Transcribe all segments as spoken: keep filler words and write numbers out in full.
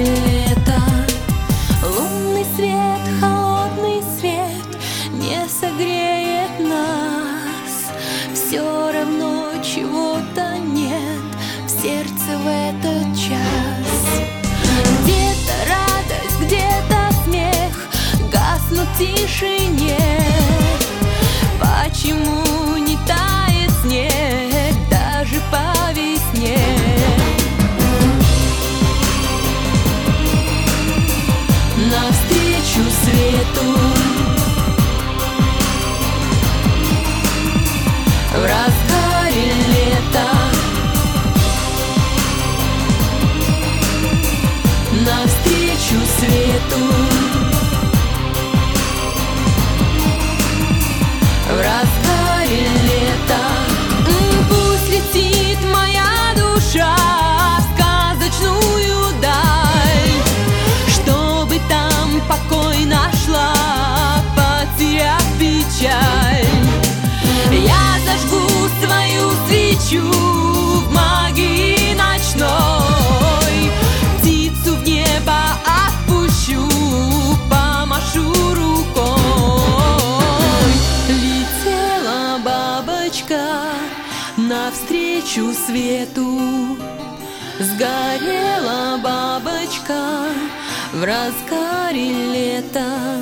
лета. Лунный свет, холодный свет не согреет нас. Все равно чего-то нет в сердце в этот час. Где-то радость, где-то смех гаснут в тишине. Почему не тает снег даже по весне? Навстречу свету в разгаре лета. Навстречу свету в разгаре лета. Пусть летит моя душа в сказочную даль, чтобы там покой нашла, потеряв печаль. Я зажгу свою свечу в магии ночной, птицу в небо отпущу, помашу рукой. Летела бабочка навстречу свету, сгорела бабочка в разгаре лета.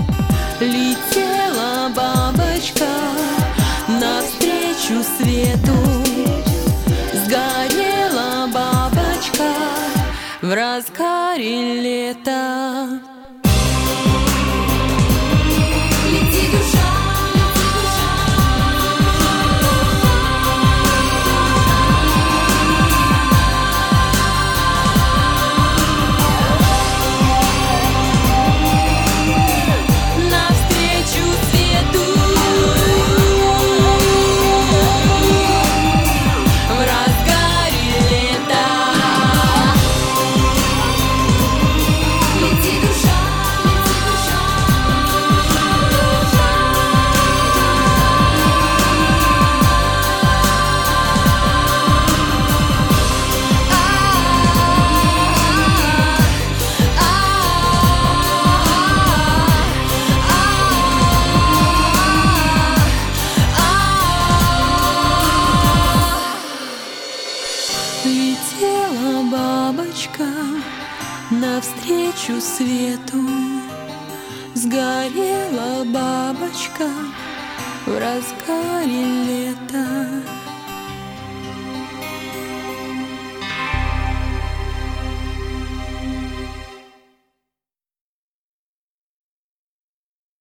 Летела бабочка навстречу свету, сгорела бабочка в разгаре лета. Лети, душа. Летела бабочка навстречу свету, сгорела бабочка в разгаре лета.